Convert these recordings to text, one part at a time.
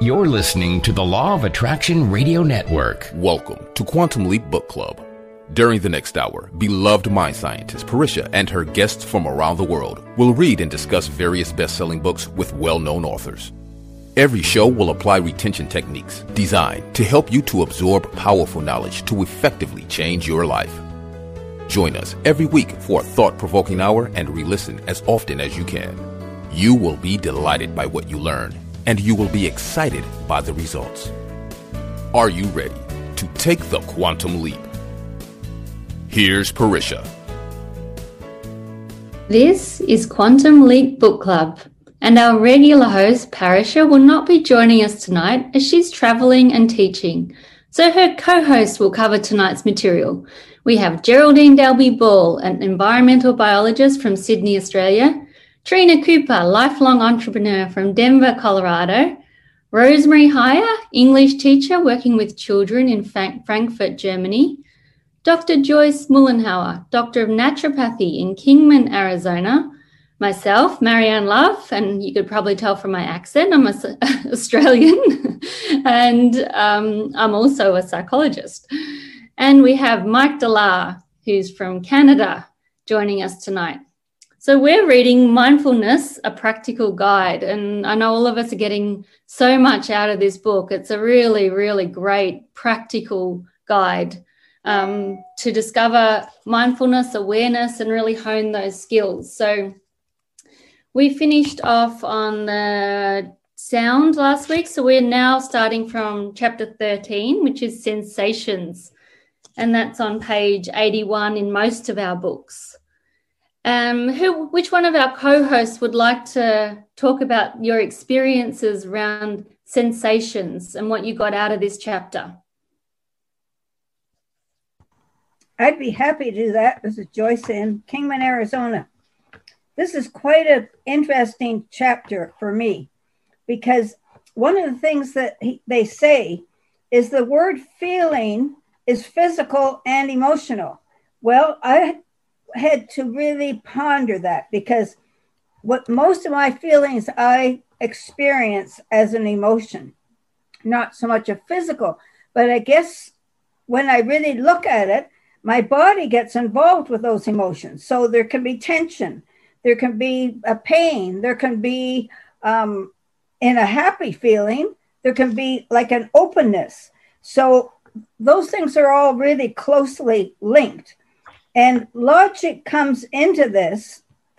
You're listening to the Law of Attraction Radio Network. Welcome to Quantum Leap Book Club. During the next hour, beloved mind scientist Parisha and her guests from around the world will read and discuss various best-selling books with well-known authors. Every show will apply retention techniques designed to help you to absorb powerful knowledge to effectively change your life. Join us every week for a thought-provoking hour and re-listen as often as you can. You will be delighted by what you learn, and you will be excited by the results. Are you ready to take the quantum leap? Here's Parisha. This is Quantum Leap Book Club, and our regular host, Parisha, will not be joining us tonight as she's travelling and teaching, so her co-host will cover tonight's material. We have Geraldine Dalby-Ball, an environmental biologist from Sydney, Australia, Trina Cooper, lifelong entrepreneur from Denver, Colorado, Rosemary Heyer, English teacher working with children in Frankfurt, Germany, Dr. Joyce Mullenhauer, Doctor of Naturopathy in Kingman, Arizona, myself, Marianne Love, and you could probably tell from my accent, I'm Australian, and I'm also a psychologist. And we have Mike Delar, who's from Canada, joining us tonight. So we're reading Mindfulness, A Practical Guide, and I know all of us are getting so much out of this book. It's a really, really great practical guide to discover mindfulness, awareness, and really hone those skills. So we finished off on the sound last week, so we're now starting from chapter 13, which is sensations, and that's on page 81 in most of our books. Which one of our co-hosts would like to talk about your experiences around sensations and what you got out of this chapter? I'd be happy to do that. This is Joyce in Kingman, Arizona. This is quite an interesting chapter for me because one of the things that they say is the word feeling is physical and emotional. Well, I had to really ponder that because what most of my feelings I experience as an emotion, not so much a physical, but I guess when I really look at it, my body gets involved with those emotions. So there can be tension, there can be a pain, there can be in a happy feeling, there can be like an openness. So those things are all really closely linked. And logic comes into this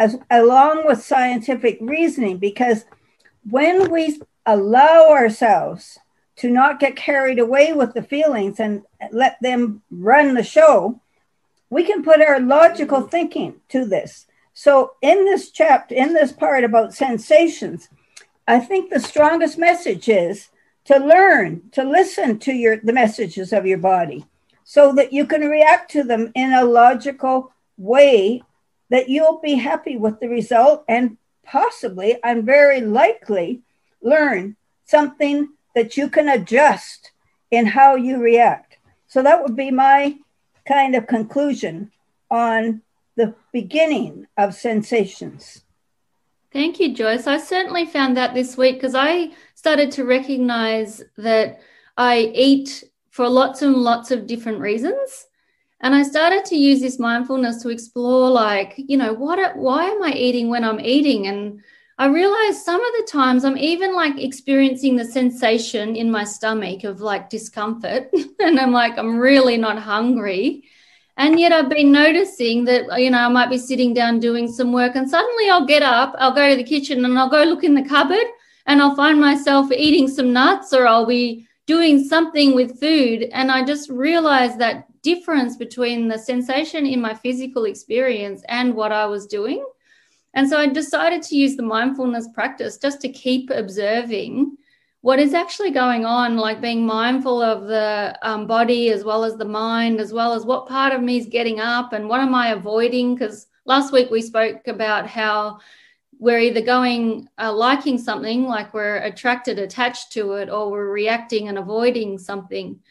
along with scientific reasoning, because when we allow ourselves to not get carried away with the feelings and let them run the show, we can put our logical thinking to this. So in this chapter, in this part about sensations, I think the strongest message is to learn to listen to the messages of your body so that you can react to them in a logical way that you'll be happy with the result and possibly, and very likely, learn something that you can adjust in how you react. So that would be my kind of conclusion on the beginning of sensations. Thank you, Joyce. I certainly found that this week because I started to recognize that I eat for lots and lots of different reasons. And I started to use this mindfulness to explore, like, you know, why am I eating when I'm eating? And I realized some of the times I'm even like experiencing the sensation in my stomach of like discomfort. And I'm like, I'm really not hungry. And yet I've been noticing that, you know, I might be sitting down doing some work and suddenly I'll get up, I'll go to the kitchen and I'll go look in the cupboard and I'll find myself eating some nuts or I'll be doing something with food. And I just realized that difference between the sensation in my physical experience and what I was doing. And so I decided to use the mindfulness practice just to keep observing what is actually going on, like being mindful of the body as well as the mind, as well as what part of me is getting up and what am I avoiding? Because last week we spoke about how we're either going liking something, like we're attracted, attached to it, or we're reacting and avoiding something.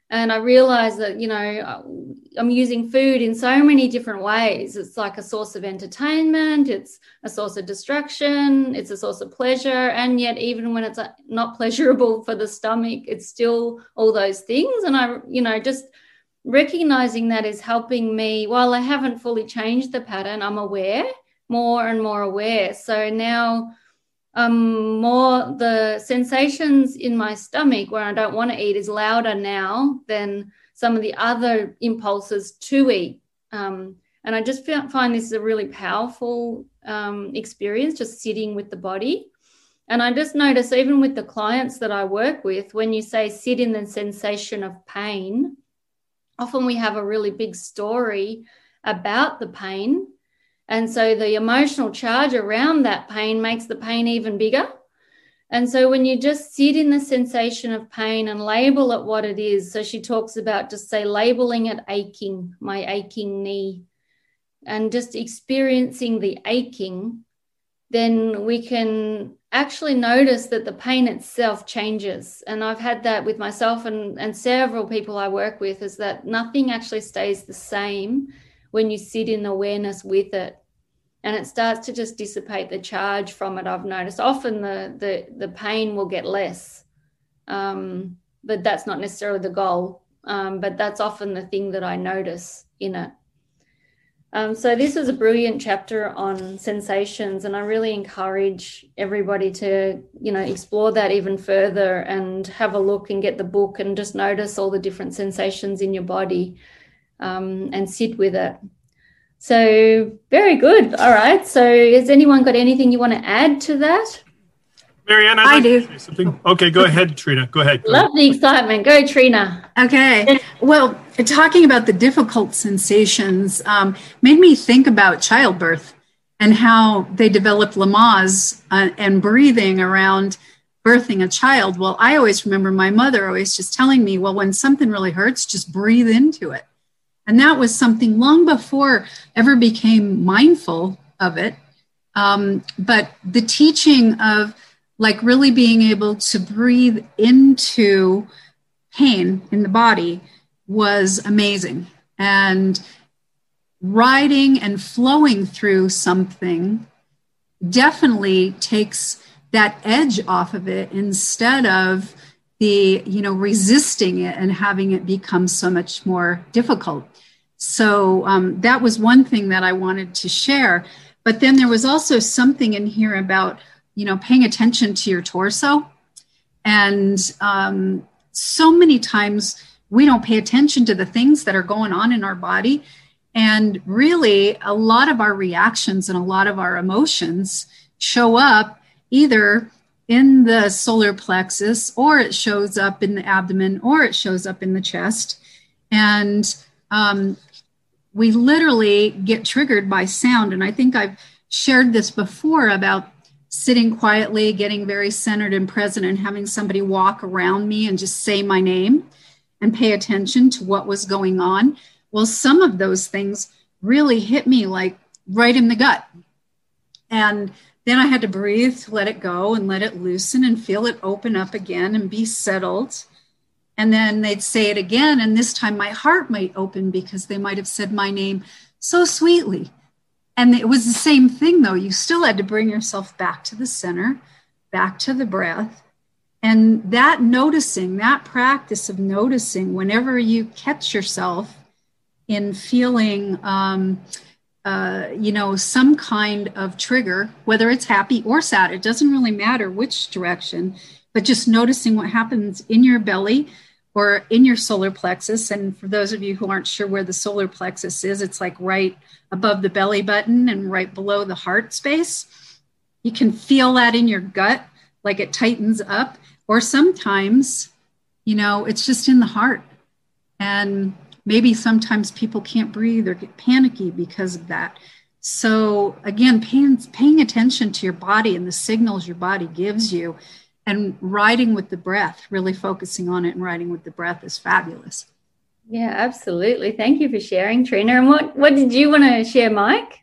And I realized that, I'm using food in so many different ways. It's like a source of entertainment, it's a source of distraction, it's a source of pleasure. And yet, even when it's not pleasurable for the stomach, it's still all those things. And I, just recognizing that is helping me. While I haven't fully changed the pattern, I'm aware, more and more aware. So now more the sensations in my stomach where I don't want to eat is louder now than some of the other impulses to eat. And I just find this is a really powerful experience, just sitting with the body. And I just notice even with the clients that I work with, when you say sit in the sensation of pain, often we have a really big story about the pain. And so the emotional charge around that pain makes the pain even bigger. And so when you just sit in the sensation of pain and label it what it is, so she talks about just say labeling it aching, my aching knee, and just experiencing the aching, then we can actually notice that the pain itself changes. And I've had that with myself and several people I work with, is that nothing actually stays the same when you sit in awareness with it, and it starts to just dissipate the charge from it. I've noticed often the pain will get less, but that's not necessarily the goal. But that's often the thing that I notice in it. So this is a brilliant chapter on sensations, and I really encourage everybody to, explore that even further and have a look and get the book and just notice all the different sensations in your body. And sit with it. So very good. All right. So has anyone got anything you want to add to that? Marianne, I do. Say something. Okay, go ahead, Trina. Go ahead. Love the excitement. Go, Trina. Okay. Well, talking about the difficult sensations made me think about childbirth and how they developed Lamaze and breathing around birthing a child. Well, I always remember my mother always just telling me, well, when something really hurts, just breathe into it. And that was something long before ever became mindful of it. But the teaching of like really being able to breathe into pain in the body was amazing. And riding and flowing through something definitely takes that edge off of it instead of the, resisting it and having it become so much more difficult. So that was one thing that I wanted to share. But then there was also something in here about, paying attention to your torso. And so many times we don't pay attention to the things that are going on in our body. And really, a lot of our reactions and a lot of our emotions show up either in the solar plexus, or it shows up in the abdomen, or it shows up in the chest. And we literally get triggered by sound. And I think I've shared this before about sitting quietly, getting very centered and present, and having somebody walk around me and just say my name and pay attention to what was going on. Well, some of those things really hit me like right in the gut. And then I had to breathe to let it go and let it loosen and feel it open up again and be settled. And then they'd say it again. And this time my heart might open because they might have said my name so sweetly. And it was the same thing, though. You still had to bring yourself back to the center, back to the breath. And that noticing, that practice of noticing whenever you catch yourself in feeling, some kind of trigger, whether it's happy or sad, it doesn't really matter which direction, but just noticing what happens in your belly or in your solar plexus. And for those of you who aren't sure where the solar plexus is, it's like right above the belly button and right below the heart space. You can feel that in your gut, like it tightens up. Or sometimes, it's just in the heart. And maybe sometimes people can't breathe or get panicky because of that. So again, paying attention to your body and the signals your body gives you, and riding with the breath, really focusing on it and riding with the breath is fabulous. Yeah, absolutely. Thank you for sharing, Trina. And what did you want to share, Mike?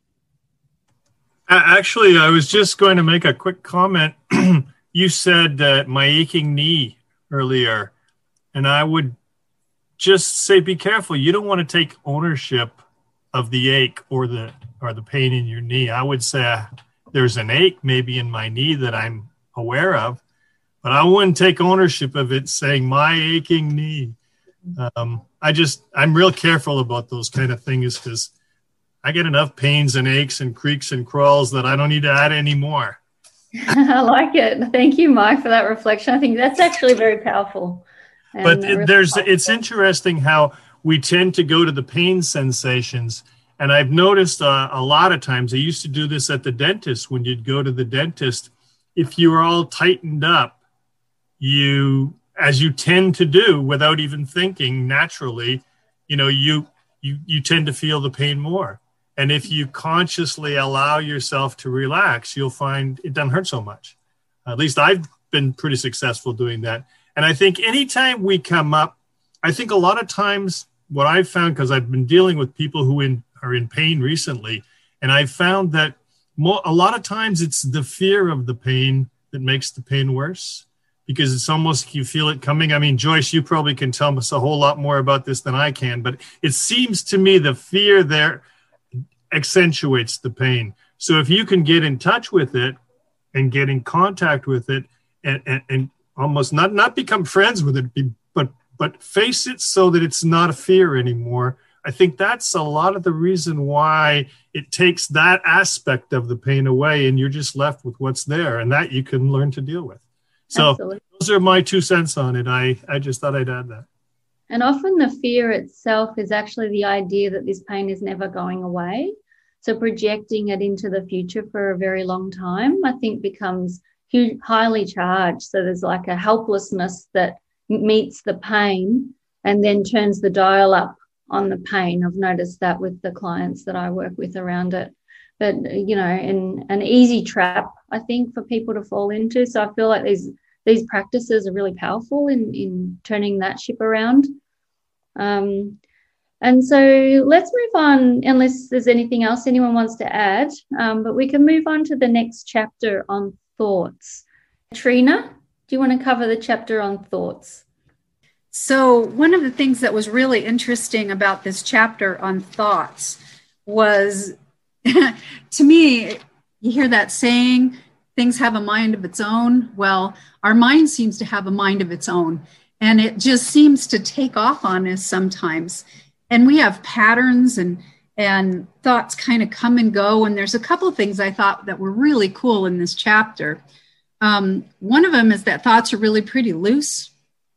Actually, I was just going to make a quick comment. You said my aching knee earlier, and I would just say, be careful. You don't want to take ownership of the ache or the pain in your knee. I would say there's an ache maybe in my knee that I'm aware of, but I wouldn't take ownership of it saying my aching knee. I'm real careful about those kind of things because I get enough pains and aches and creaks and crawls that I don't need to add any more. I like it. Thank you, Mike, for that reflection. I think that's actually very powerful. But it's interesting how we tend to go to the pain sensations. And I've noticed a lot of times, I used to do this at the dentist. When you'd go to the dentist, if you were all tightened up, as you tend to do without even thinking naturally, you tend to feel the pain more. And if you consciously allow yourself to relax, you'll find it doesn't hurt so much. At least I've been pretty successful doing that. And I think anytime we come up, I think a lot of times what I've found, because I've been dealing with people who are in pain recently, and I've found that a lot of times it's the fear of the pain that makes the pain worse, because it's almost, you feel it coming. I mean, Joyce, you probably can tell us a whole lot more about this than I can, but it seems to me the fear there accentuates the pain. So if you can get in touch with it and get in contact with it and almost not become friends with it, but face it so that it's not a fear anymore, I think that's a lot of the reason why it takes that aspect of the pain away and you're just left with what's there, and that you can learn to deal with. So Absolutely. Those are my 2 cents on it. I just thought I'd add that. And often the fear itself is actually the idea that this pain is never going away. So projecting it into the future for a very long time, I think becomes highly charged. So there's like a helplessness that meets the pain and then turns the dial up on the pain. I've noticed that with the clients that I work with around it. But, in an easy trap, I think, for people to fall into. So I feel like these practices are really powerful in turning that ship around. And so let's move on, unless there's anything else anyone wants to add, but we can move on to the next chapter on thoughts. Trina, do you want to cover the chapter on thoughts? So one of the things that was really interesting about this chapter on thoughts was, to me, you hear that saying, things have a mind of its own. Well, our mind seems to have a mind of its own, and it just seems to take off on us sometimes. And we have patterns and thoughts kind of come and go. And there's a couple of things I thought that were really cool in this chapter. One of them is that thoughts are really pretty loose,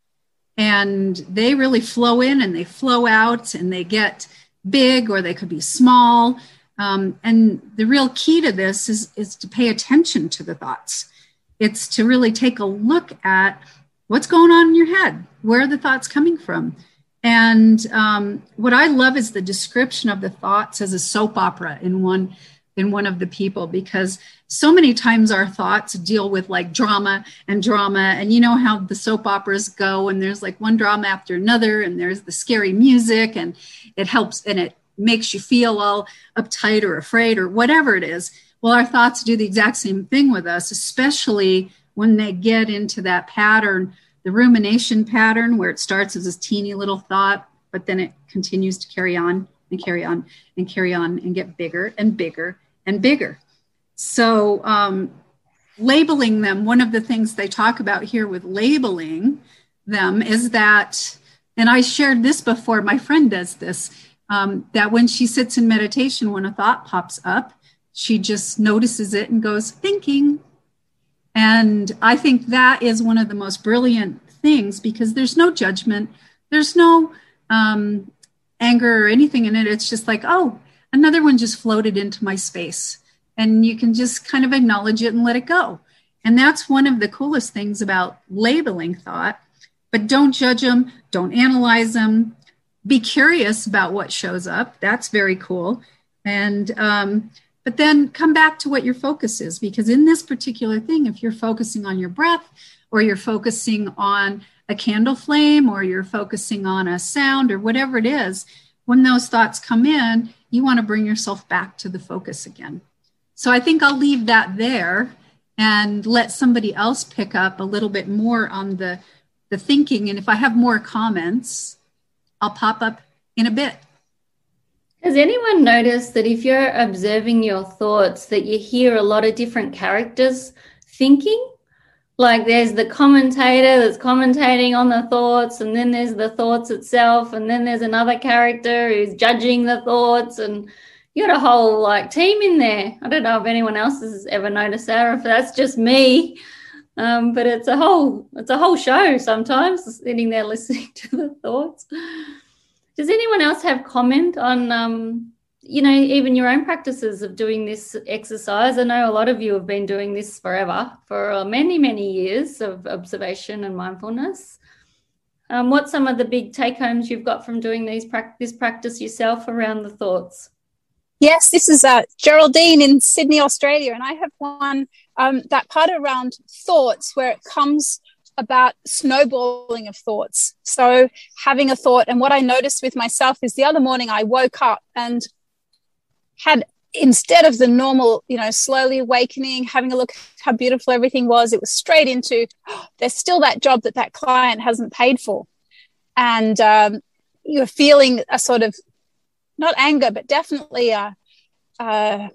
and they really flow in and they flow out, and they get big or they could be small. And the real key to this is to pay attention to the thoughts. It's to really take a look at what's going on in your head. Where are the thoughts coming from? And what I love is the description of the thoughts as a soap opera in one of the people, because so many times our thoughts deal with like drama, and you know how the soap operas go, and there's like one drama after another, and there's the scary music, and it helps, and it makes you feel all uptight or afraid or whatever it is. Well, our thoughts do the exact same thing with us, especially when they get into that pattern, the rumination pattern, where it starts as this teeny little thought, but then it continues to carry on and carry on and carry on and get bigger and bigger and bigger. So labeling them, one of the things they talk about here with labeling them is that, and I shared this before, my friend does this, that when she sits in meditation, when a thought pops up, she just notices it and goes, thinking. And I think that is one of the most brilliant things, because there's no judgment, there's no anger or anything in it. It's just like, oh, another one just floated into my space. And you can just kind of acknowledge it and let it go. And that's one of the coolest things about labeling thought. But don't judge them, don't analyze them. Be curious about what shows up. That's very cool. And but then come back to what your focus is, because in this particular thing, if you're focusing on your breath, or you're focusing on a candle flame, or you're focusing on a sound, or whatever it is, when those thoughts come in, you want to bring yourself back to the focus again. So I think I'll leave that there and let somebody else pick up a little bit more on the thinking. And if I have more comments, I'll pop up in a bit. Has anyone noticed that if you're observing your thoughts, that you hear a lot of different characters thinking? Like there's the commentator that's commentating on the thoughts, and then there's the thoughts itself, and then there's another character who's judging the thoughts, and you got a whole like team in there. I don't know if anyone else has ever noticed that, or if that's just me. But it's a whole show sometimes, sitting there listening to the thoughts. Does anyone else have comment on, even your own practices of doing this exercise? I know a lot of you have been doing this forever, for many, many years of observation and mindfulness. What's some of the big take-homes you've got from doing this practice yourself around the thoughts? Yes, this is Geraldine in Sydney, Australia, and I have one, that part around thoughts where it comes about snowballing of thoughts. So having a thought, and what I noticed with myself is the other morning I woke up and had, instead of the normal, slowly awakening, having a look at how beautiful everything was, it was straight into, there's still that job that client hasn't paid for. And you're feeling a sort of, not anger, but definitely an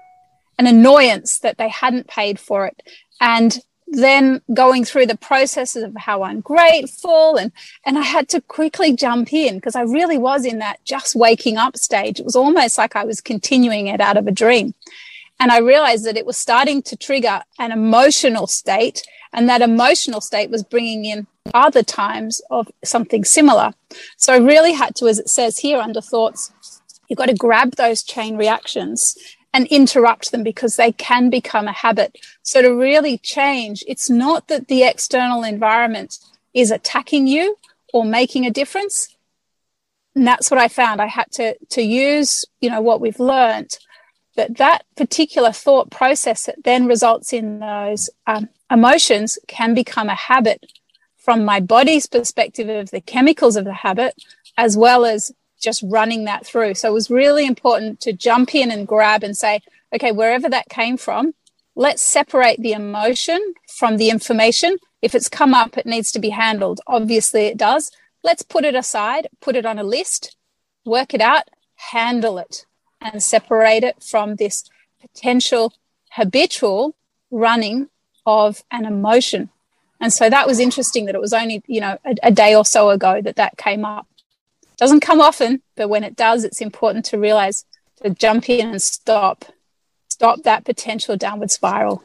annoyance that they hadn't paid for it. And then going through the processes of how ungrateful, and I had to quickly jump in because I really was in that just waking up stage. It was almost like I was continuing it out of a dream. And I realized that it was starting to trigger an emotional state, and that emotional state was bringing in other times of something similar. So I really had to, as it says here under thoughts, you've got to grab those chain reactions and interrupt them because they can become a habit. So to really change, it's not that the external environment is attacking you or making a difference. And that's what I found. I had to use, what we've learned, that particular thought process that then results in those emotions can become a habit from my body's perspective of the chemicals of the habit, as well as just running that through. So it was really important to jump in and grab and say, okay, wherever that came from, let's separate the emotion from the information. If it's come up, it needs to be handled. Obviously it does. Let's put it aside, put it on a list, work it out, handle it, and separate it from this potential habitual running of an emotion. And so that was interesting that it was only, a day or so ago that came up. Doesn't come often, but when it does, it's important to realize to jump in and stop that potential downward spiral.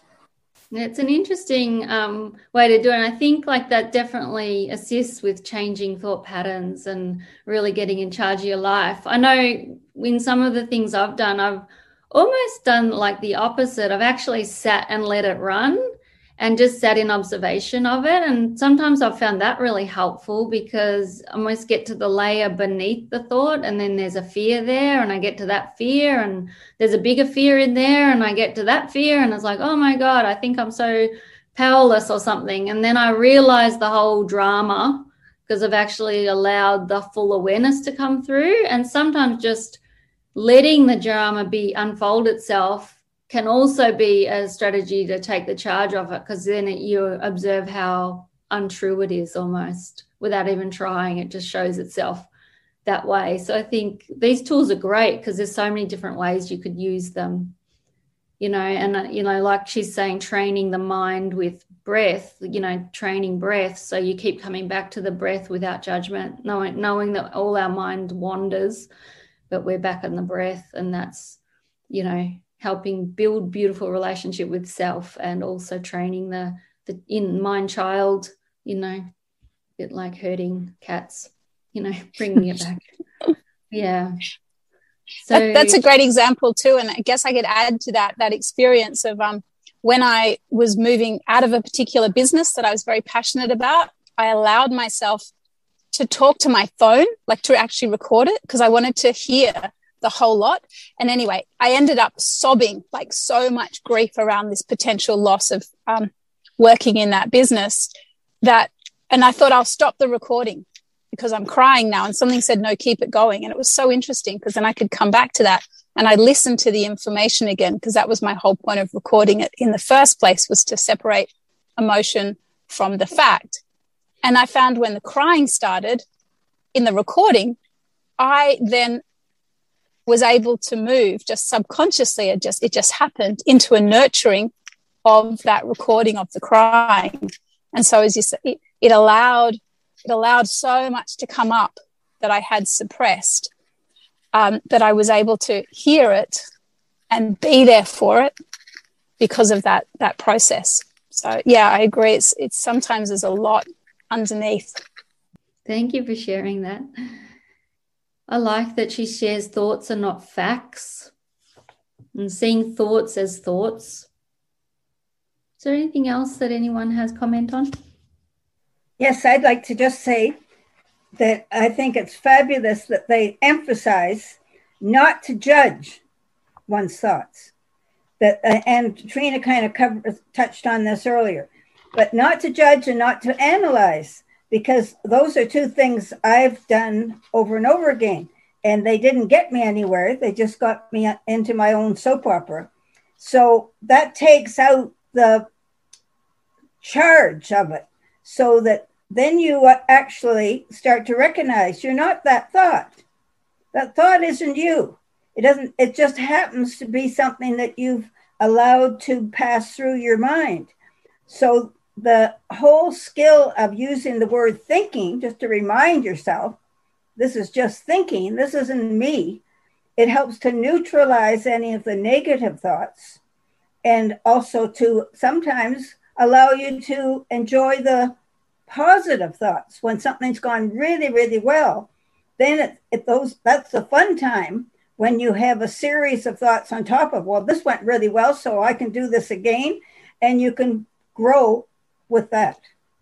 It's an interesting way to do it. And I think that definitely assists with changing thought patterns and really getting in charge of your life. I know in some of the things I've done, I've almost done the opposite. I've actually sat and let it run and just sat in observation of it. And sometimes I've found that really helpful because I almost get to the layer beneath the thought, and then there's a fear there, and I get to that fear, and there's a bigger fear in there, and I get to that fear, and it's like, oh my God, I think I'm so powerless or something. And then I realize the whole drama because I've actually allowed the full awareness to come through. And sometimes just letting the drama unfold itself can also be a strategy to take the charge of it, because then you observe how untrue it is almost without even trying. It just shows itself that way. So I think these tools are great because there's so many different ways you could use them, and, like she's saying, training the mind with breath, training breath. So you keep coming back to the breath without judgment, knowing that all our mind wanders, but we're back in the breath, and that's, helping build beautiful relationship with self, and also training the in mind child, a bit like herding cats, bringing it back. Yeah. So that's a great example too. And I guess I could add to that experience of when I was moving out of a particular business that I was very passionate about, I allowed myself to talk to my phone, to actually record it, because I wanted to hear the whole lot. And anyway, I ended up sobbing, so much grief around this potential loss of working in that business and I thought I'll stop the recording because I'm crying now. And something said, no, keep it going. And it was so interesting because then I could come back to that and I listened to the information again, because that was my whole point of recording it in the first place, was to separate emotion from the fact. And I found when the crying started, in the recording, I then was able to move just subconsciously. It just happened into a nurturing of that recording of the crying. And so, as you say, it allowed so much to come up that I had suppressed, that I was able to hear it and be there for it because of that process. So yeah, I agree. It's sometimes there's a lot underneath. Thank you for sharing that. I like that she shares thoughts are not facts and seeing thoughts as thoughts. Is there anything else that anyone has comment on? Yes, I'd like to just say that I think it's fabulous that they emphasize not to judge one's thoughts. And Trina kind of touched on this earlier, but not to judge and not to analyze, because those are two things I've done over and over again, and they didn't get me anywhere. They just got me into my own soap opera. So that takes out the charge of it, so that then you actually start to recognize you're not that thought. That thought isn't you. It just happens to be something that you've allowed to pass through your mind. So the whole skill of using the word thinking, just to remind yourself, this is just thinking, this isn't me. It helps to neutralize any of the negative thoughts, and also to sometimes allow you to enjoy the positive thoughts. When something's gone really, really well, then that's the fun time, when you have a series of thoughts on top of, well, this went really well, so I can do this again, and you can grow with that.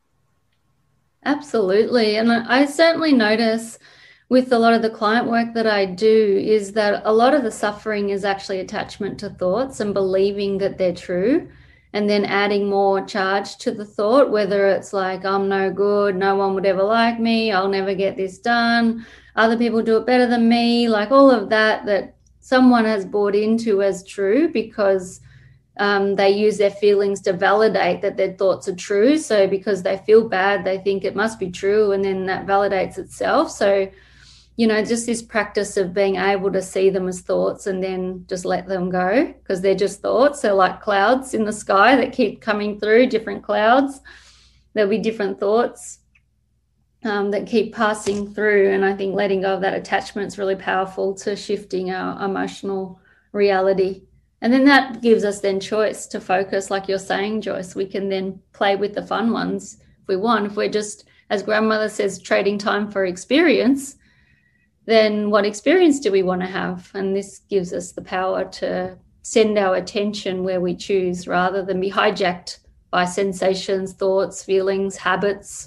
Absolutely. And I certainly notice with a lot of the client work that I do is that a lot of the suffering is actually attachment to thoughts and believing that they're true, and then adding more charge to the thought, whether it's like, I'm no good, no one would ever like me, I'll never get this done, other people do it better than me, like all of that someone has bought into as true because they use their feelings to validate that their thoughts are true. So because they feel bad, they think it must be true, and then that validates itself. So, just this practice of being able to see them as thoughts and then just let them go, because they're just thoughts. They're like clouds in the sky that keep coming through, different clouds. There'll be different thoughts that keep passing through. And I think letting go of that attachment is really powerful to shifting our emotional reality. And then that gives us then choice to focus, like you're saying, Joyce. We can then play with the fun ones if we want. If we're just, as grandmother says, trading time for experience, then what experience do we want to have? And this gives us the power to send our attention where we choose, rather than be hijacked by sensations, thoughts, feelings, habits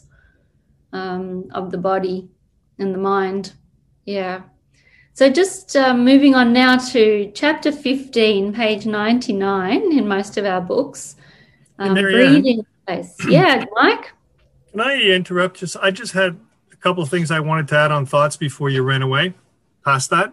of the body and the mind. Yeah. So just moving on now to chapter 15, page 99 in most of our books. Breathing space. Yeah, Mike? Can I interrupt? I just had a couple of things I wanted to add on thoughts before you ran away past that.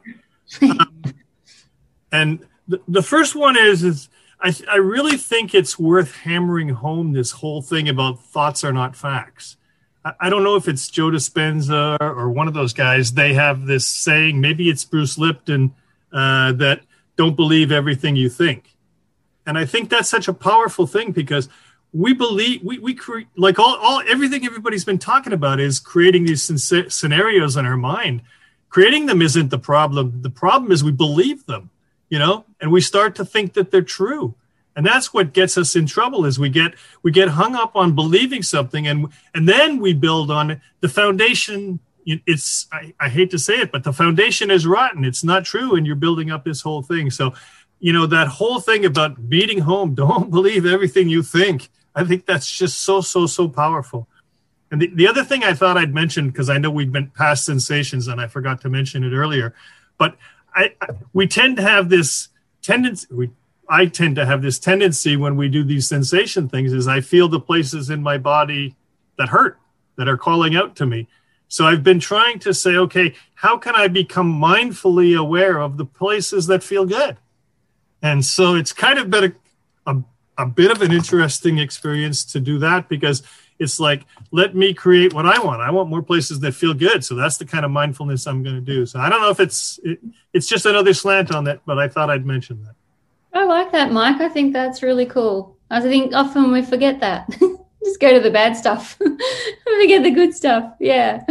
And the first one is I really think it's worth hammering home this whole thing about thoughts are not facts. I don't know if it's Joe Dispenza or one of those guys. They have this saying, maybe it's Bruce Lipton, that don't believe everything you think. And I think that's such a powerful thing, because we believe we create, like everything everybody's been talking about is creating these scenarios in our mind. Creating them isn't the problem. The problem is we believe them, and we start to think that they're true. And that's what gets us in trouble, is we get hung up on believing something, and then we build on it. The foundation, I hate to say it, but the foundation is rotten. It's not true, and you're building up this whole thing. So, that whole thing about beating home, don't believe everything you think. I think that's just so powerful. And the other thing I thought I'd mention, because I know we've been past sensations and I forgot to mention it earlier, but we tend to have this tendency, I tend to have this tendency when we do these sensation things, is I feel the places in my body that hurt, that are calling out to me. So I've been trying to say, okay, how can I become mindfully aware of the places that feel good? And so it's kind of been a bit of an interesting experience to do that, because It's like, let me create what I want. I want more places that feel good. So that's the kind of mindfulness I'm going to do. So I don't know if it's just another slant on that, but I thought I'd mention that. I like that, Mike. I think that's really cool. I think often we forget that. Just go to the bad stuff. Forget the good stuff. Yeah.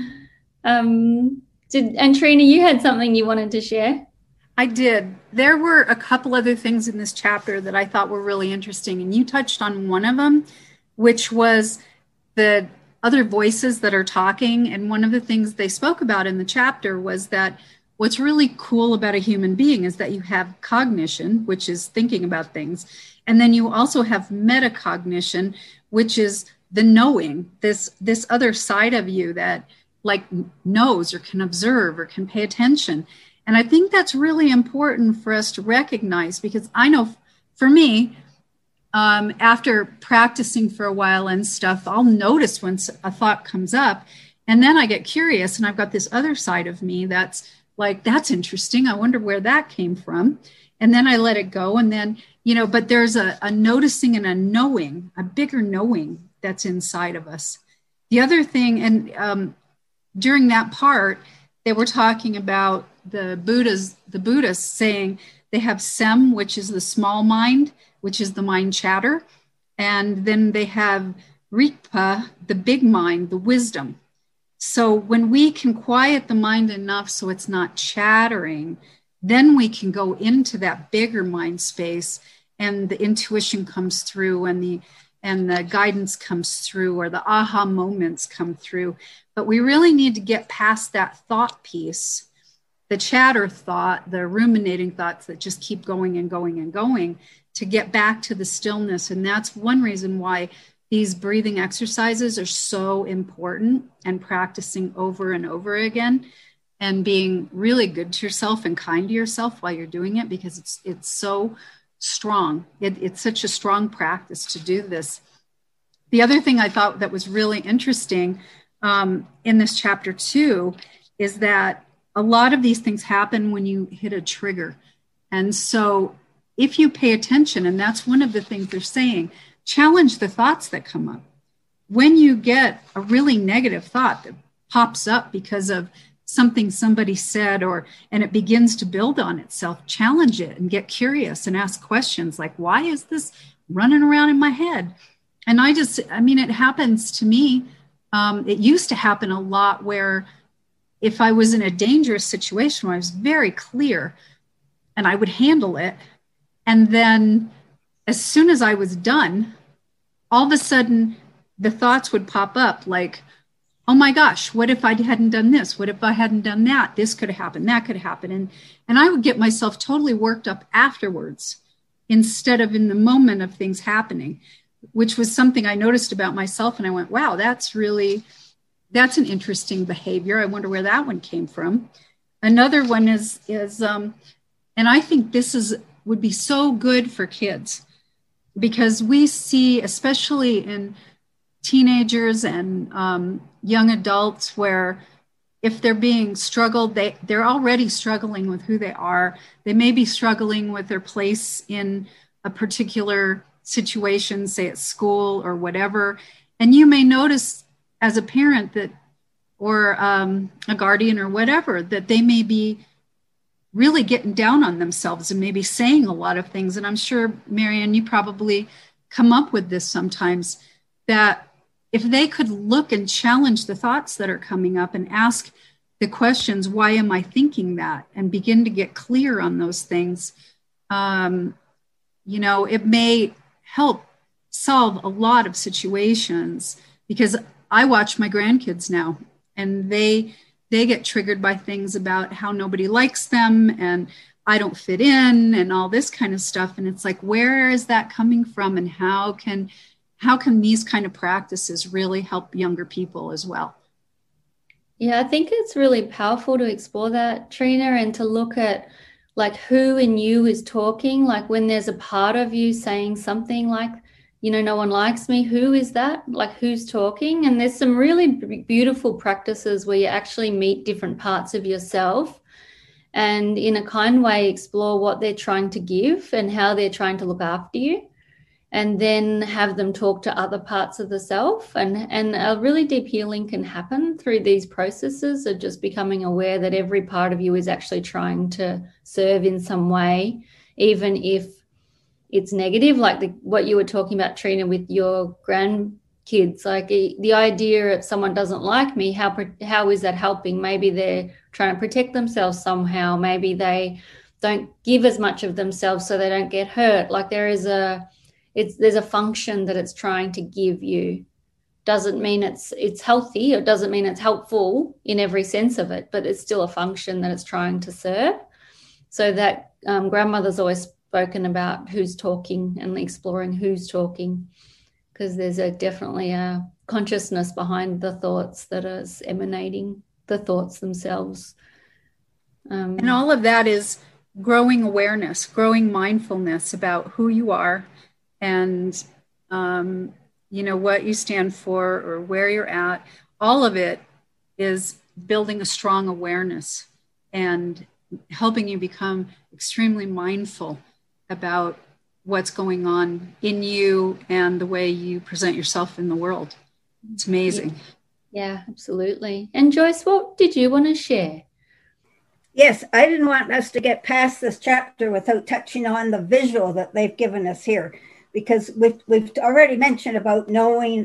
And Trina, you had something you wanted to share? I did. There were a couple other things in this chapter that I thought were really interesting, and you touched on one of them, which was the other voices that are talking. And one of the things they spoke about in the chapter was that what's really cool about a human being is that you have cognition, which is thinking about things, and then you also have metacognition, which is the knowing, this other side of you that like knows or can observe or can pay attention. And I think that's really important for us to recognize, because I know for me, after practicing for a while and stuff, I'll notice when a thought comes up, and then I get curious, and I've got this other side of me that's like, that's interesting. I wonder where that came from. And then I let it go. And then, but there's a noticing and a knowing, a bigger knowing that's inside of us. The other thing, and during that part, they were talking about the Buddhists saying they have Sem, which is the small mind, which is the mind chatter. And then they have Rigpa, the big mind, the wisdom. So when we can quiet the mind enough so it's not chattering, then we can go into that bigger mind space, and the intuition comes through, and the guidance comes through, or the aha moments come through. But we really need to get past that thought piece, the chatter thought, the ruminating thoughts that just keep going and going and going, to get back to the stillness. And that's one reason why these breathing exercises are so important, and practicing over and over again, and being really good to yourself and kind to yourself while you're doing it, because it's so strong. It's such a strong practice to do this. The other thing I thought that was really interesting in this chapter too is that a lot of these things happen when you hit a trigger. And so if you pay attention, and that's one of the things they're saying, challenge the thoughts that come up. When you get a really negative thought that pops up because of something somebody said, and it begins to build on itself, challenge it and get curious and ask questions like, why is this running around in my head? And it happens to me. It used to happen a lot where if I was in a dangerous situation where I was very clear and I would handle it, and then as soon as I was done, all of a sudden the thoughts would pop up like, oh my gosh, what if I hadn't done this? What if I hadn't done that? This could have happened, that could happen. And I would get myself totally worked up afterwards instead of in the moment of things happening, which was something I noticed about myself. And I went, wow, that's an interesting behavior. I wonder where that one came from. Another one is and I think this would be so good for kids, because we see, especially in teenagers and young adults, where if they're being struggled, they're already struggling with who they are. They may be struggling with their place in a particular situation, say at school or whatever. And you may notice as a parent that, or a guardian or whatever, that they may be really getting down on themselves and maybe saying a lot of things. And I'm sure, Marianne, you probably come up with this sometimes, that if they could look and challenge the thoughts that are coming up and ask the questions, why am I thinking that? And begin to get clear on those things, it may help solve a lot of situations. Because I watch my grandkids now, and they get triggered by things about how nobody likes them and I don't fit in and all this kind of stuff. And it's like, where is that coming from? And how can these kind of practices really help younger people as well? Yeah, I think it's really powerful to explore that, Trina, and to look at like who in you is talking. Like when there's a part of you saying something like, no one likes me, who is that? Like who's talking? And there's some really beautiful practices where you actually meet different parts of yourself and in a kind way explore what they're trying to give and how they're trying to look after you. and then have them talk to other parts of the self. And a really deep healing can happen through these processes of just becoming aware that every part of you is actually trying to serve in some way, even if it's negative, like what you were talking about, Trina, with your grandkids. Like the idea if someone doesn't like me, how is that helping? Maybe they're trying to protect themselves somehow. Maybe they don't give as much of themselves so they don't get hurt. Like there's a function that it's trying to give you. Doesn't mean it's healthy, or doesn't mean it's helpful in every sense of it, but it's still a function that it's trying to serve. So that grandmother's always spoken about who's talking and exploring who's talking, because there's definitely a consciousness behind the thoughts that is emanating the thoughts themselves. And all of that is growing awareness, growing mindfulness about who you are and, what you stand for or where you're at. All of it is building a strong awareness and helping you become extremely mindful about what's going on in you and the way you present yourself in the world. It's amazing. Yeah, absolutely. And Joyce, what did you want to share? Yes, I didn't want us to get past this chapter without touching on the visual that they've given us here, because we've already mentioned about knowing.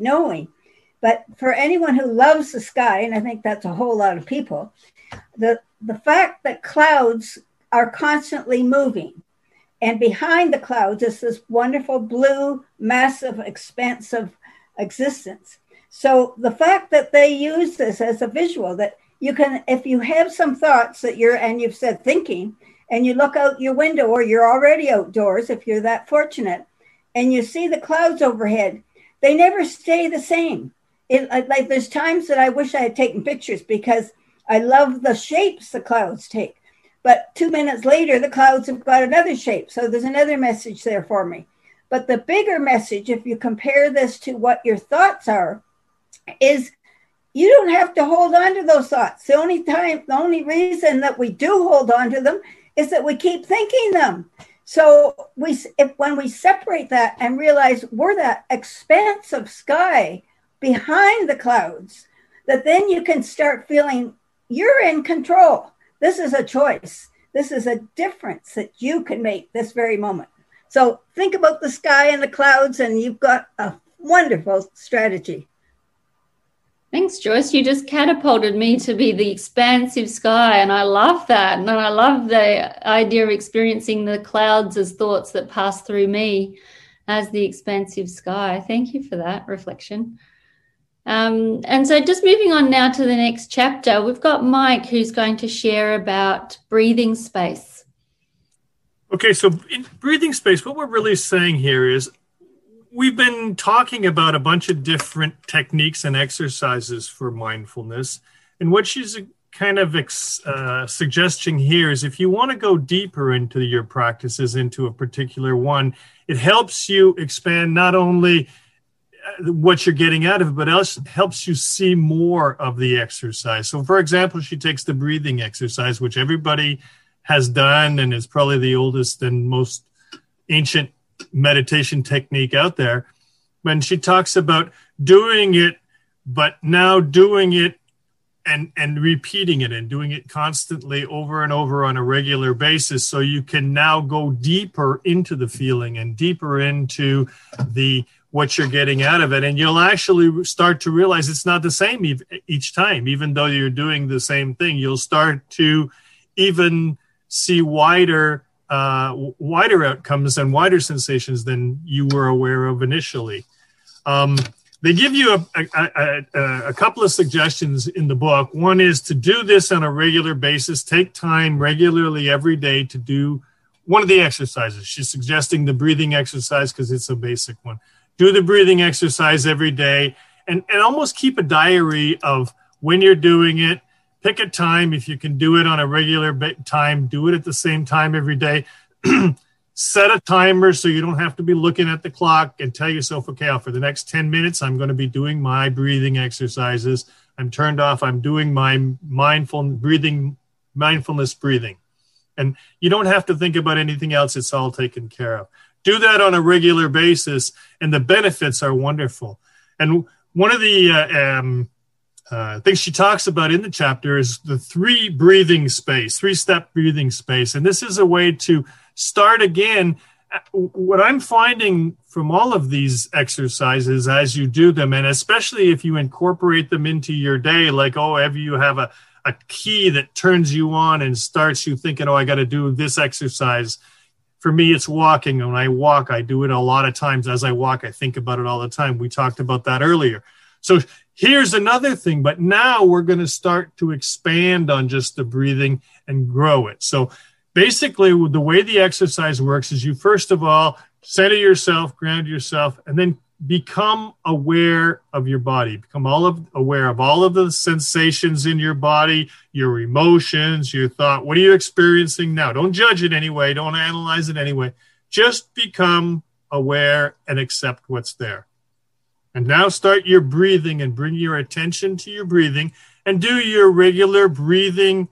But for anyone who loves the sky, and I think that's a whole lot of people, the fact that clouds are constantly moving, and behind the clouds is this wonderful blue, massive expanse of existence. So the fact that they use this as a visual, that you can, if you have some thoughts that you've said thinking, and you look out your window, or you're already outdoors if you're that fortunate, and you see the clouds overhead, they never stay the same. Like there's times that I wish I had taken pictures because I love the shapes the clouds take. But 2 minutes later, the clouds have got another shape. So there's another message there for me. But the bigger message, if you compare this to what your thoughts are, is you don't have to hold on to those thoughts. The only reason that we do hold on to them is that we keep thinking them. So when we separate that and realize we're that expanse of sky behind the clouds, that then you can start feeling you're in control. This is a choice. This is a difference that you can make this very moment. So think about the sky and the clouds, and you've got a wonderful strategy. Thanks, Joyce. You just catapulted me to be the expansive sky, and I love that. And I love the idea of experiencing the clouds as thoughts that pass through me as the expansive sky. Thank you for that reflection. And so just moving on now to the next chapter, we've got Mike who's going to share about breathing space. Okay, so in breathing space, what we're really saying here is we've been talking about a bunch of different techniques and exercises for mindfulness. And what she's kind of suggesting here is if you want to go deeper into your practices, into a particular one, it helps you expand not only what you're getting out of it, but also helps you see more of the exercise. So, for example, she takes the breathing exercise, which everybody has done and is probably the oldest and most ancient meditation technique out there. When she talks about doing it, but now doing it and repeating it and doing it constantly over and over on a regular basis, so you can now go deeper into the feeling and deeper into what you're getting out of it. And you'll actually start to realize it's not the same each time. Even though you're doing the same thing, you'll start to even see wider outcomes and wider sensations than you were aware of initially. They give you a couple of suggestions in the book. One is to do this on a regular basis. Take time regularly every day to do one of the exercises. She's suggesting the breathing exercise because it's a basic one. Do the breathing exercise every day and almost keep a diary of when you're doing it. Pick a time. If you can do it on a regular time, do it at the same time every day. Set a timer so you don't have to be looking at the clock, and tell yourself, okay, for the next 10 minutes, I'm going to be doing my breathing exercises. I'm turned off. I'm doing my mindfulness breathing. And you don't have to think about anything else. It's all taken care of. do that on a regular basis, and the benefits are wonderful. And one of the things she talks about in the chapter is the three-step breathing space. And this is a way to start again. What I'm finding from all of these exercises as you do them, and especially if you incorporate them into your day, like, if you have a key that turns you on and starts you thinking, I got to do this exercise. For me, it's walking. When I walk, I do it a lot of times. As I walk, I think about it all the time. We talked about that earlier. So here's another thing, but now we're going to start to expand on just the breathing and grow it. So basically, the way the exercise works is you, first of all, center yourself, ground yourself, and then become aware of your body. Become aware of all of the sensations in your body, your emotions, your thought. What are you experiencing now? Don't judge it anyway. Don't analyze it anyway. Just become aware and accept what's there. And now start your breathing and bring your attention to your breathing and do your regular breathing,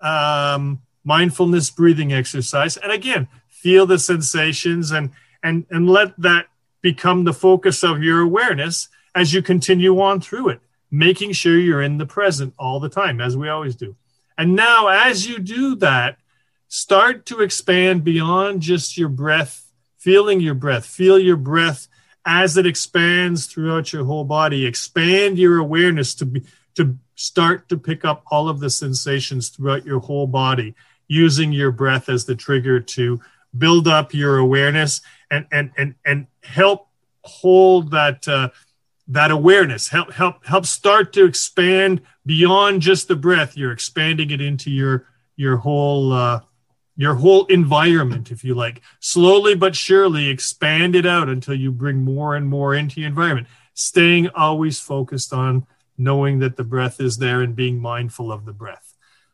mindfulness breathing exercise. And again, feel the sensations and let that become the focus of your awareness as you continue on through it, making sure you're in the present all the time, as we always do. And now, as you do that, start to expand beyond just your breath, feeling your breath. Feel your breath as it expands throughout your whole body. Expand your awareness to start to pick up all of the sensations throughout your whole body, using your breath as the trigger to build up your awareness and help hold that awareness. Help start to expand beyond just the breath. You're expanding it into your whole environment, if you like. Slowly but surely expand it out until you bring more and more into your environment. Staying always focused on knowing that the breath is there and being mindful of the breath.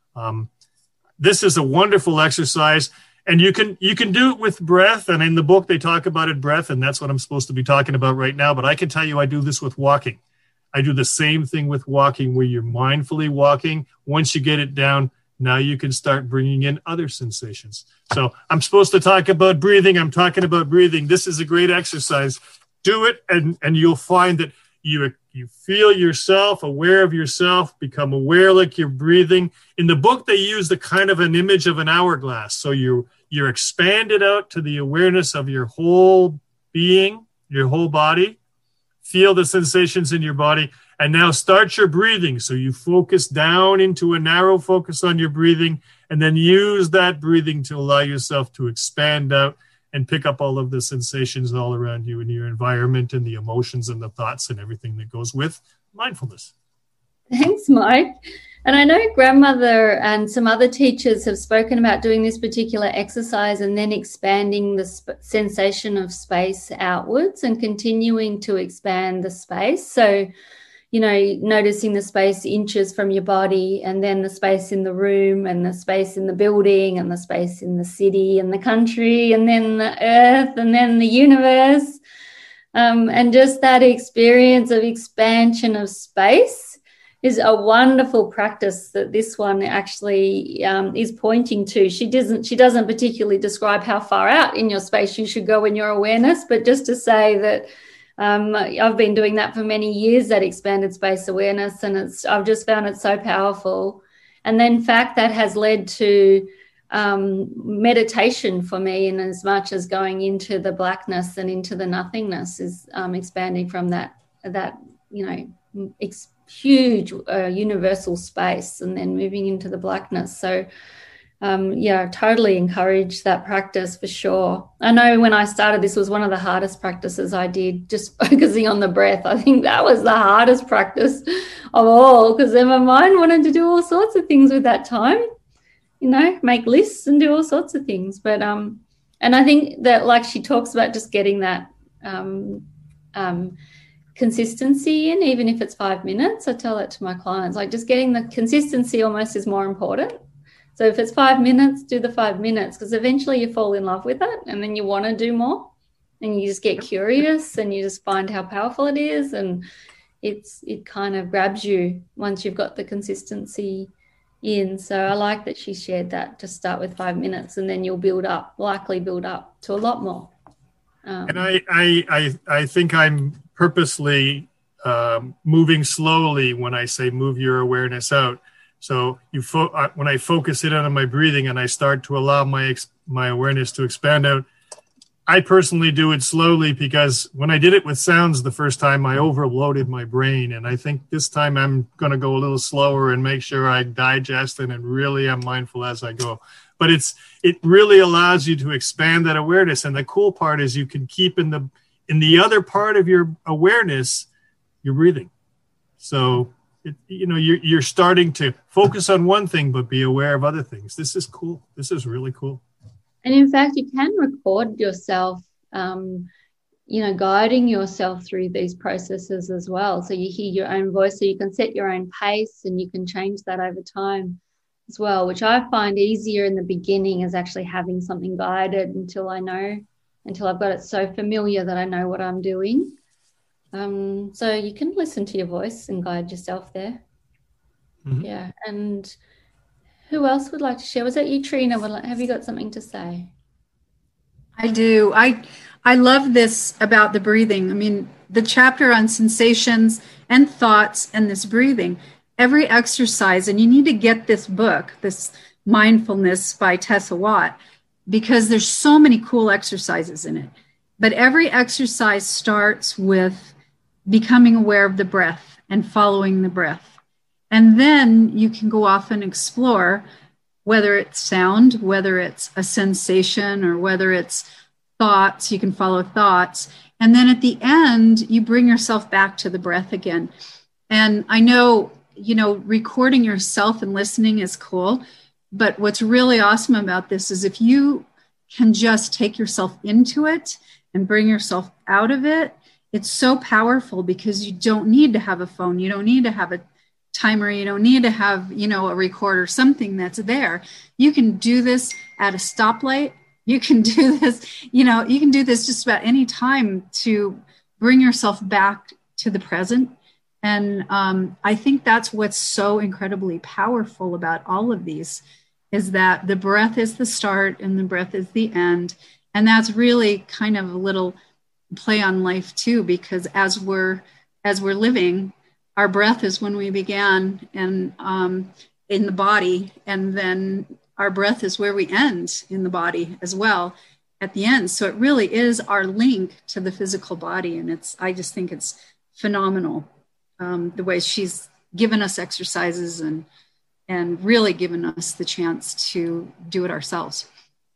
This is a wonderful exercise. And you can do it with breath. And in the book, they talk about it, breath. And that's what I'm supposed to be talking about right now. But I can tell you, I do this with walking. I do the same thing with walking, where you're mindfully walking. Once you get it down, now you can start bringing in other sensations. So I'm supposed to talk about breathing. I'm talking about breathing. This is a great exercise. Do it. And you'll find that you feel yourself, aware of yourself, become aware like you're breathing. In the book, they use the kind of an image of an hourglass. So you're expanded out to the awareness of your whole being, your whole body. Feel the sensations in your body. And now start your breathing. So you focus down into a narrow focus on your breathing, and then use that breathing to allow yourself to expand out and pick up all of the sensations all around you in your environment and the emotions and the thoughts and everything that goes with mindfulness. Thanks, Mike. And I know grandmother and some other teachers have spoken about doing this particular exercise and then expanding the sensation of space outwards and continuing to expand the space. So, noticing the space inches from your body, and then the space in the room, and the space in the building, and the space in the city and the country, and then the earth, and then the universe. And just that experience of expansion of space is a wonderful practice that this one actually is pointing to. She doesn't particularly describe how far out in your space you should go in your awareness, but just to say that I've been doing that for many years, that expanded space awareness, and I've just found it so powerful. And then, in fact, that has led to meditation for me, in as much as going into the blackness and into the nothingness is expanding from that huge universal space and then moving into the blackness. So totally encourage that practice for sure. I know when I started, this was one of the hardest practices I did, just focusing on the breath. I think that was the hardest practice of all, because then my mind wanted to do all sorts of things with that time, make lists and do all sorts of things. But and I think that, like she talks about, just getting that consistency in, even if it's 5 minutes. I tell that to my clients, like, just getting the consistency almost is more important. So if it's 5 minutes, do the 5 minutes, because eventually you fall in love with it and then you want to do more, and you just get curious and you just find how powerful it is, and it kind of grabs you once you've got the consistency in. So I like that she shared that, to start with 5 minutes, and then you'll likely build up to a lot more. And I think I'm purposely moving slowly when I say move your awareness out. So when I focus in on my breathing and I start to allow my awareness to expand out, I personally do it slowly, because when I did it with sounds the first time, I overloaded my brain. And I think this time I'm going to go a little slower and make sure I digest it and really am mindful as I go. But it really allows you to expand that awareness. And the cool part is you can keep in the other part of your awareness, your breathing. So, you're starting to focus on one thing, but be aware of other things. This is cool. This is really cool. And in fact, you can record yourself, guiding yourself through these processes as well. So you hear your own voice, so you can set your own pace, and you can change that over time as well, which I find easier in the beginning, is actually having something guided until I've got it so familiar that I know what I'm doing. So you can listen to your voice and guide yourself there. Mm-hmm. Yeah. And who else would like to share? Was that you, Trina? Have you got something to say? I do. I love this about the breathing. I mean, the chapter on sensations and thoughts and this breathing, every exercise, and you need to get this book, this Mindfulness by Tessa Watt, because there's so many cool exercises in it. But every exercise starts with becoming aware of the breath and following the breath. And then you can go off and explore, whether it's sound, whether it's a sensation, or whether it's thoughts. You can follow thoughts. And then at the end, you bring yourself back to the breath again. And I know, recording yourself and listening is cool. But what's really awesome about this is if you can just take yourself into it and bring yourself out of it, it's so powerful, because you don't need to have a phone. You don't need to have a timer. You don't need to have, a recorder, something that's there. You can do this at a stoplight. You can do this, you can do this just about any time to bring yourself back to the present. And I think that's what's so incredibly powerful about all of these, is that the breath is the start and the breath is the end. And that's really kind of a little play on life too, because as we're living, our breath is when we began, and in the body, and then our breath is where we end in the body as well at the end. So it really is our link to the physical body, and I just think it's phenomenal the way she's given us exercises and really given us the chance to do it ourselves.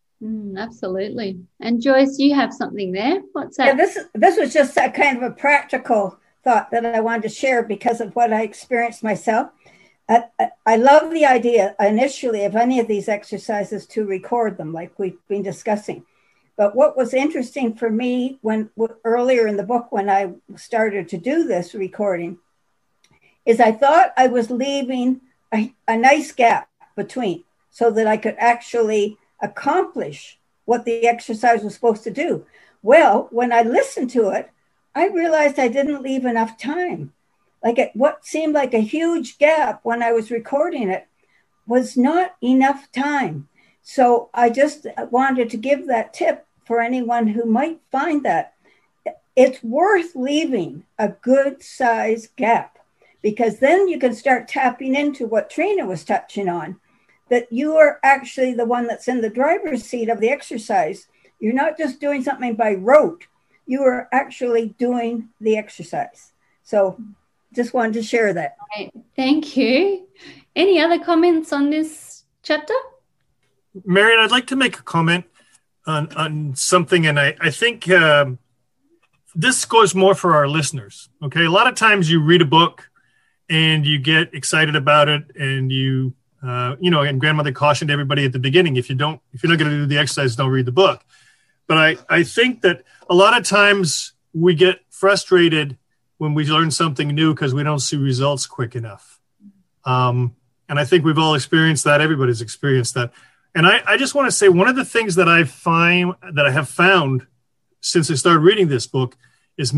Absolutely. And Joyce, you have something there. What's that? Yeah, this was just a kind of a practical thought that I wanted to share because of what I experienced myself. I love the idea initially of any of these exercises to record them, like we've been discussing. But what was interesting for me earlier in the book, when I started to do this recording, is I thought I was leaving a nice gap between, so that I could actually accomplish what the exercise was supposed to do. Well, when I listened to it, I realized I didn't leave enough time. What seemed like a huge gap when I was recording it was not enough time. So I just wanted to give that tip for anyone who might find that it's worth leaving a good size gap, because then you can start tapping into what Trina was touching on, that you are actually the one that's in the driver's seat of the exercise. You're not just doing something by rote. You are actually doing the exercise. So just wanted to share that. Right. Thank you. Any other comments on this chapter? Marion, I'd like to make a comment on something, and I think this goes more for our listeners. Okay, a lot of times you read a book and you get excited about it, and and grandmother cautioned everybody at the beginning, if you're not going to do the exercise, don't read the book. But I think that a lot of times we get frustrated when we learn something new because we don't see results quick enough. And I think we've all experienced that. Everybody's experienced that. And I just want to say, one of the things that I have found since I started reading this book is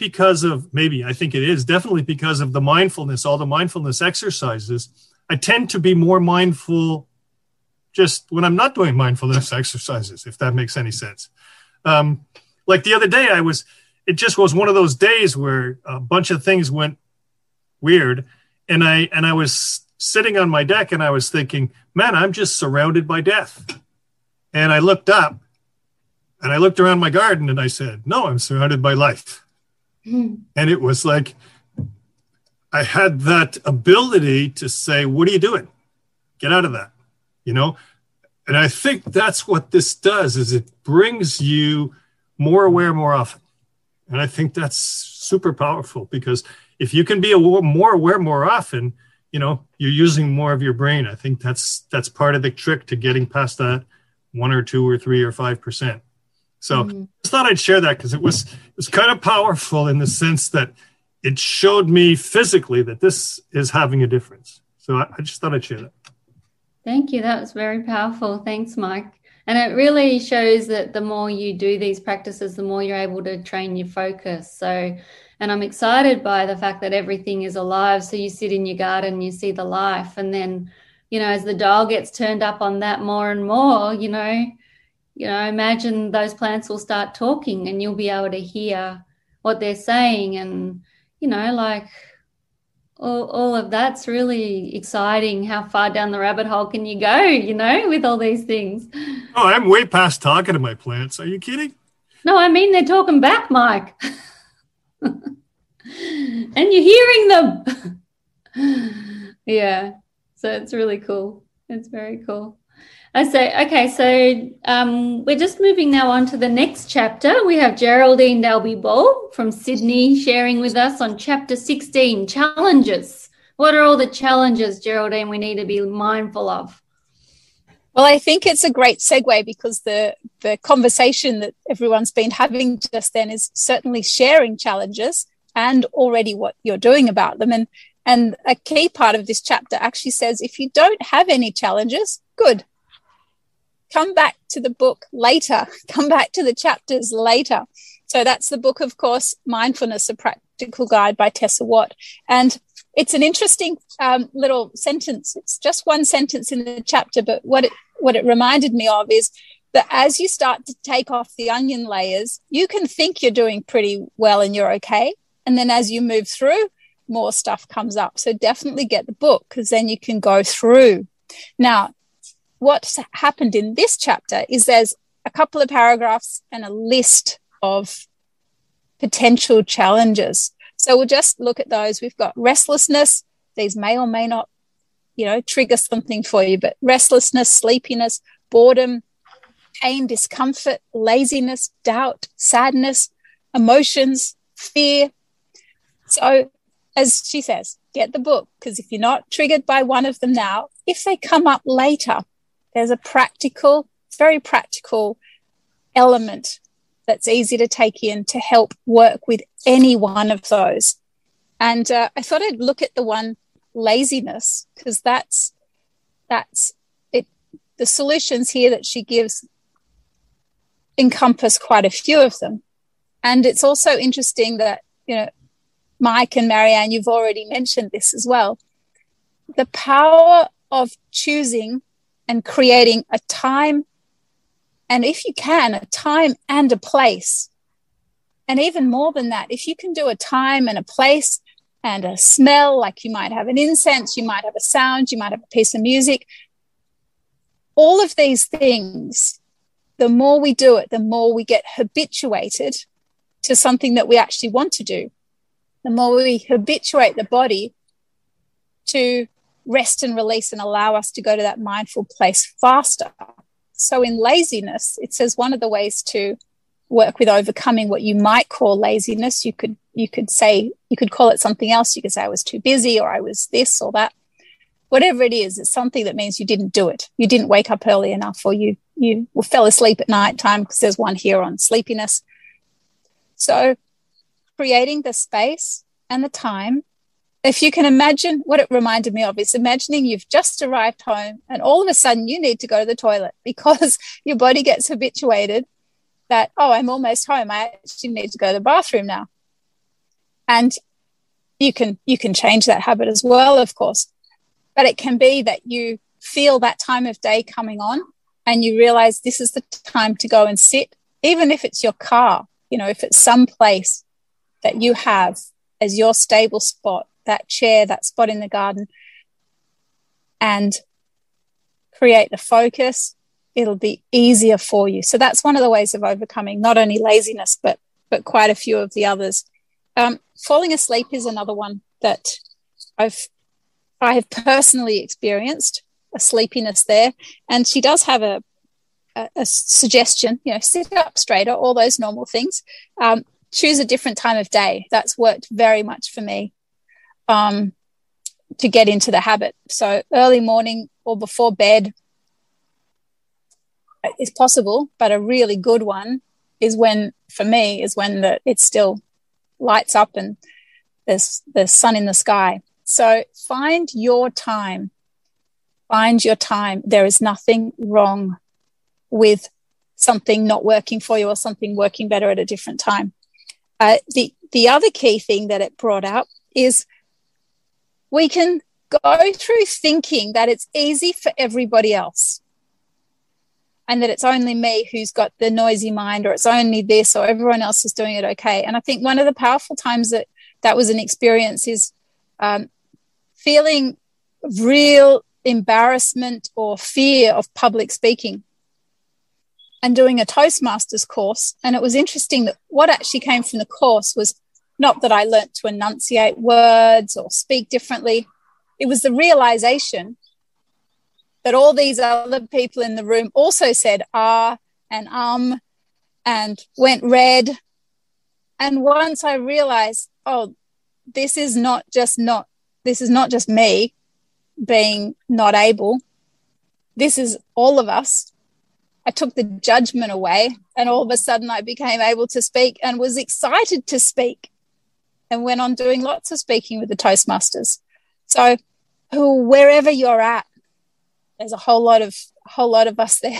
I think it is definitely because of the mindfulness, all the mindfulness exercises. I tend to be more mindful just when I'm not doing mindfulness exercises, if that makes any sense. like the other day, it just was one of those days where a bunch of things went weird. And I was sitting on my deck and I was thinking, man, I'm just surrounded by death. And I looked up and I looked around my garden and I said, no, I'm surrounded by life. And it was like, I had that ability to say, what are you doing? Get out of that, you know? And I think that's what this does, is it brings you more aware more often. And I think that's super powerful, because if you can be more aware more often, you know, you're using more of your brain. I think that's part of the trick to getting past that 1 or 2 or 3 or 5%. So I just thought I'd share that, because it was kind of powerful in the sense that it showed me physically that this is having a difference. So I just thought I'd share that. Thank you. That was very powerful. Thanks, Mike. And it really shows that the more you do these practices, the more you're able to train your focus. So, and I'm excited by the fact that everything is alive. So you sit in your garden, you see the life. And then, you know, as the dial gets turned up on that more and more, you know, imagine those plants will start talking and you'll be able to hear what they're saying. And, you know, like all of that's really exciting. How far down the rabbit hole can you go, you know, with all these things? Oh, I'm way past talking to my plants. Are you kidding? No, I mean, they're talking back, Mike. And you're hearing them. Yeah. So it's really cool. It's very cool. Okay, so we're just moving now on to the next chapter. We have Geraldine Dalby-Ball from Sydney sharing with us on chapter 16, challenges. What are all the challenges, Geraldine, we need to be mindful of? Well, I think it's a great segue, because the conversation that everyone's been having just then is certainly sharing challenges and already what you're doing about them. And a key part of this chapter actually says, if you don't have any challenges, good. Come back to the book later. Come back to the chapters later. So that's the book, of course, Mindfulness, A Practical Guide by Tessa Watt. And it's an interesting little sentence. It's just one sentence in the chapter, but what it reminded me of is that as you start to take off the onion layers, you can think you're doing pretty well and you're okay. And then as you move through, more stuff comes up. So definitely get the book, because then you can go through. Now, what's happened in this chapter is there's a couple of paragraphs and a list of potential challenges. So we'll just look at those. We've got restlessness. These may or may not, you know, trigger something for you, but restlessness, sleepiness, boredom, pain, discomfort, laziness, doubt, sadness, emotions, fear. So as she says, get the book, because if you're not triggered by one of them now, if they come up later, there's a very practical element that's easy to take in to help work with any one of those. And I thought I'd look at the one laziness, because that's it. The solutions here that she gives encompass quite a few of them. And it's also interesting that, you know, Mike and Marianne, you've already mentioned this as well. The power of choosing and creating a time, and if you can, a time and a place. And even more than that, if you can do a time and a place and a smell, like you might have an incense, you might have a sound, you might have a piece of music, all of these things, the more we do it, the more we get habituated to something that we actually want to do. The more we habituate the body to rest and release and allow us to go to that mindful place faster. So in laziness, it says one of the ways to work with overcoming what you might call laziness, you could call it something else. You could say I was too busy, or I was this or that. Whatever it is, it's something that means you didn't do it. You didn't wake up early enough, or you fell asleep at night time, because there's one here on sleepiness. So creating the space and the time. If you can imagine, what it reminded me of is imagining you've just arrived home and all of a sudden you need to go to the toilet, because your body gets habituated that, oh, I'm almost home. I actually need to go to the bathroom now. And you can change that habit as well, of course. But it can be that you feel that time of day coming on and you realize this is the time to go and sit, even if it's your car. if it's some place that you have as your stable spot, that chair, that spot in the garden, and create the focus, it'll be easier for you. So that's one of the ways of overcoming not only laziness, but quite a few of the others. Falling asleep is another one that I have personally experienced, a sleepiness there. And she does have a suggestion, sit up straighter, all those normal things. Choose a different time of day. That's worked very much for me to get into the habit. So early morning or before bed is possible, but a really good one is when it still lights up and there's the sun in the sky. So find your time. Find your time. There is nothing wrong with something not working for you or something working better at a different time. The other key thing that it brought up is we can go through thinking that it's easy for everybody else and that it's only me who's got the noisy mind, or it's only this, or everyone else is doing it okay. And I think one of the powerful times that was an experience is feeling real embarrassment or fear of public speaking and doing a Toastmasters course. And it was interesting that what actually came from the course was not that I learnt to enunciate words or speak differently. It was the realization that all these other people in the room also said and and went red. And once I realized, this is not just me being not able. This is all of us. I took the judgment away, and all of a sudden I became able to speak and was excited to speak and went on doing lots of speaking with the Toastmasters. So wherever you're at, there's a whole lot of us there,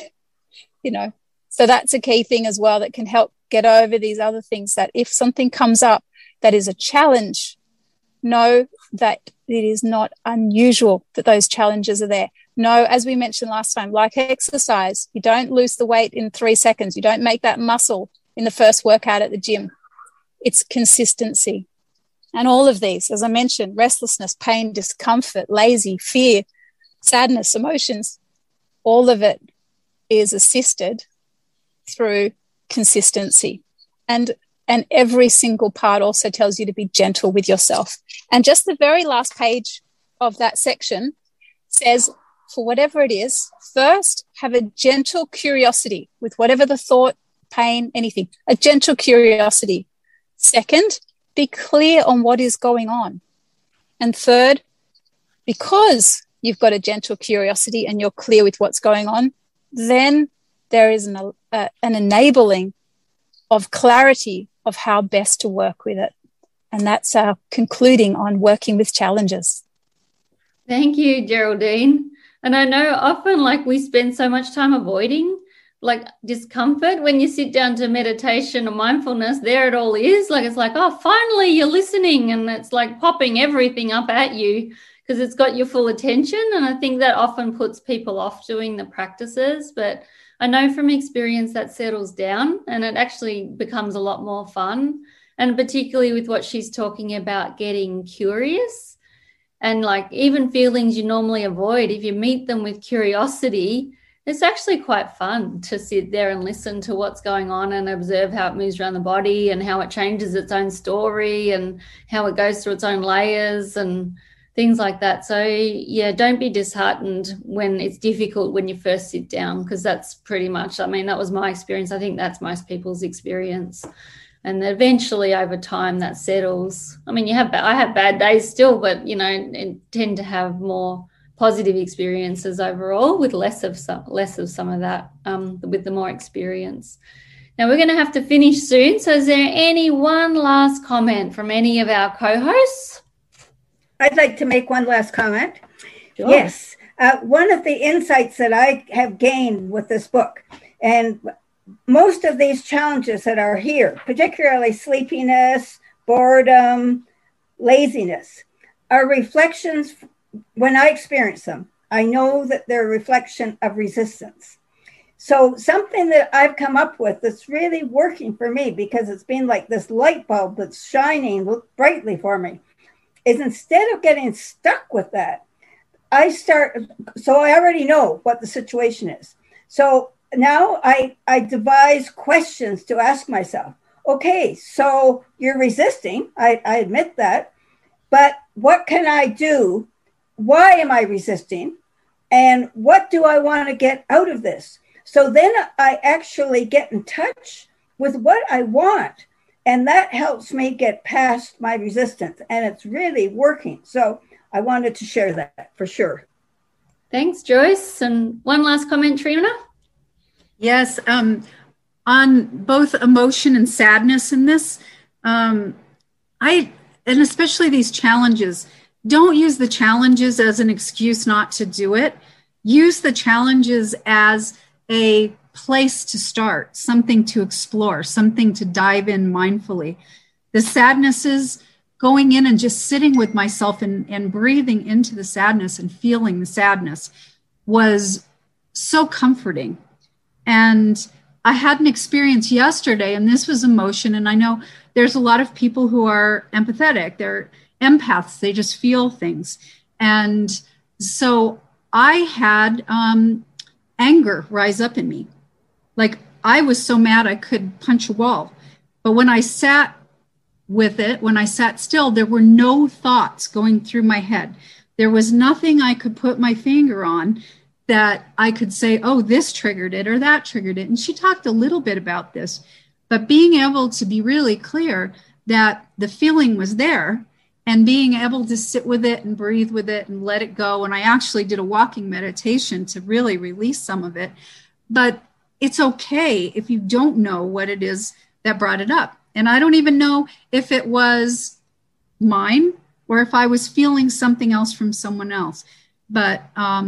So that's a key thing as well that can help get over these other things, that if something comes up that is a challenge, know that it is not unusual that those challenges are there. No, as we mentioned last time, like exercise, you don't lose the weight in 3 seconds. You don't make that muscle in the first workout at the gym. It's consistency. And all of these, as I mentioned, restlessness, pain, discomfort, lazy, fear, sadness, emotions, all of it is assisted through consistency. And every single part also tells you to be gentle with yourself. And just the very last page of that section says, for whatever it is, first, have a gentle curiosity with whatever the thought, pain, anything, a gentle curiosity. Second, be clear on what is going on. And third, because you've got a gentle curiosity and you're clear with what's going on, then there is an enabling of clarity of how best to work with it. And that's our concluding on working with challenges. Thank you, Geraldine. And I know often we spend so much time avoiding discomfort. When you sit down to meditation or mindfulness, there it all is. It's finally you're listening, and it's popping everything up at you because it's got your full attention. And I think that often puts people off doing the practices. But I know from experience that settles down and it actually becomes a lot more fun. And particularly with what she's talking about, getting curious and even feelings you normally avoid, if you meet them with curiosity, it's actually quite fun to sit there and listen to what's going on and observe how it moves around the body and how it changes its own story and how it goes through its own layers and things like that. So, yeah, don't be disheartened when it's difficult when you first sit down, because that's pretty much, that was my experience. I think that's most people's experience. And eventually over time that settles. I have bad days still, but, tend to have more positive experiences overall with less of some of that with the more experience. Now we're going to have to finish soon. So is there any one last comment from any of our co-hosts? I'd like to make one last comment. Sure. Yes. One of the insights that I have gained with this book, and most of these challenges that are here, particularly sleepiness, boredom, laziness, are reflections. When I experience them, I know that they're a reflection of resistance. So something that I've come up with that's really working for me, because it's been like this light bulb that's shining brightly for me, is instead of getting stuck with that, so I already know what the situation is. So now I devise questions to ask myself. Okay, so you're resisting. I admit that. But what can I do? Why am I resisting? And what do I want to get out of this? So then I actually get in touch with what I want. And that helps me get past my resistance. And it's really working. So I wanted to share that for sure. Thanks, Joyce. And one last comment, Trina? Yes, on both emotion and sadness in this, and especially these challenges, don't use the challenges as an excuse not to do it. Use the challenges as a place to start, something to explore, something to dive in mindfully. The sadness is going in and just sitting with myself and breathing into the sadness and feeling the sadness was so comforting. And I had an experience yesterday, and this was emotion. And I know there's a lot of people who are empathetic. They're empaths. They just feel things. And so I had anger rise up in me. Like I was so mad I could punch a wall. But when I sat with it, when I sat still, there were no thoughts going through my head. There was nothing I could put my finger on that I could say, oh, this triggered it or that triggered it. And she talked a little bit about this, but being able to be really clear that the feeling was there and being able to sit with it and breathe with it and let it go. And I actually did a walking meditation to really release some of it. But it's okay if you don't know what it is that brought it up. And I don't even know if it was mine or if I was feeling something else from someone else. But,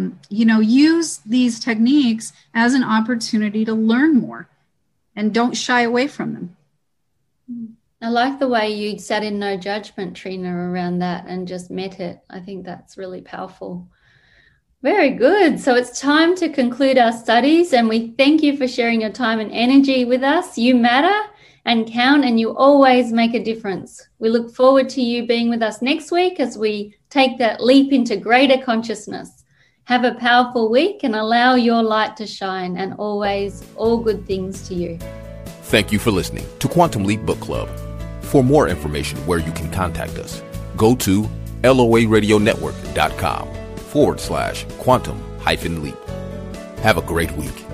use these techniques as an opportunity to learn more and don't shy away from them. I like the way you sat in no judgment, Trina, around that and just met it. I think that's really powerful. Very good. So it's time to conclude our studies, and we thank you for sharing your time and energy with us. You matter and count, and you always make a difference. We look forward to you being with us next week as we take that leap into greater consciousness. Have a powerful week and allow your light to shine, and always all good things to you. Thank you for listening to Quantum Leap Book Club. For more information where you can contact us, go to loaradionetwork.com/quantum-leap. Have a great week.